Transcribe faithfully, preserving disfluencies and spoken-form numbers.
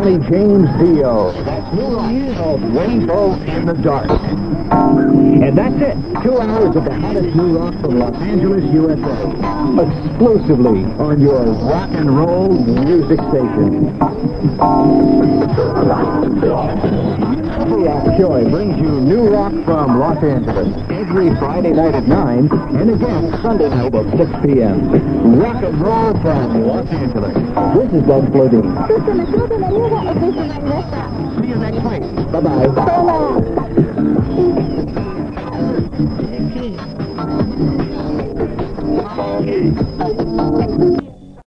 Ronnie James Dio. That's New Rock of Rainbow in the Dark. And that's it. Two hours of the hottest new rock from Los Angeles, U S A. Exclusively on your rock and roll music station. Rock Joy brings you new rock from Los Angeles every Friday night at nine and again Sunday night at six p.m. Rock and roll from Los Angeles. This is Doug Flodine. See you next week. Bye-bye. Hola.